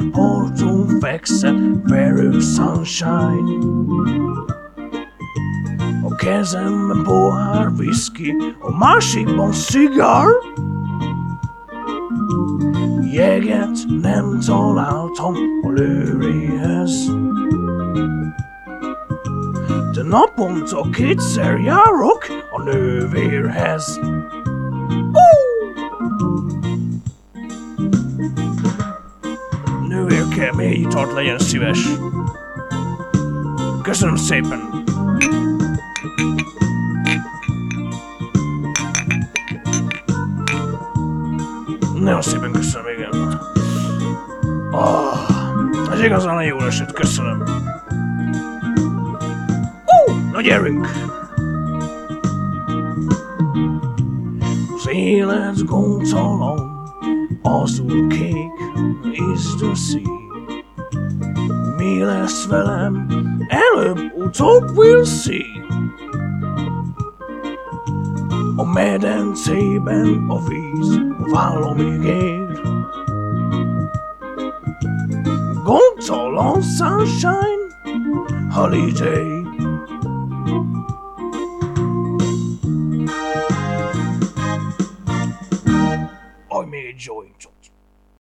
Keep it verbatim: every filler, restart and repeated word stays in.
tengerparton fekszem, very sunshine. A kezemben pohár whisky, a másikban szigár. Jeget nem találtam a lőréhez, de naponta kétszer járok a nővérhez. Nővérke, mély italt legyen szíves. Köszönöm szépen. Nagyon szépen köszönöm, igen. Oh, ez igazán jól esett, köszönöm. Uh, na gyerünk! Az élet gondtalan, azul-kék is the sea. Mi lesz velem? Előbb-utóbb we'll see. A medencében a víz vállamig ér. Gondtalan sunshine holiday.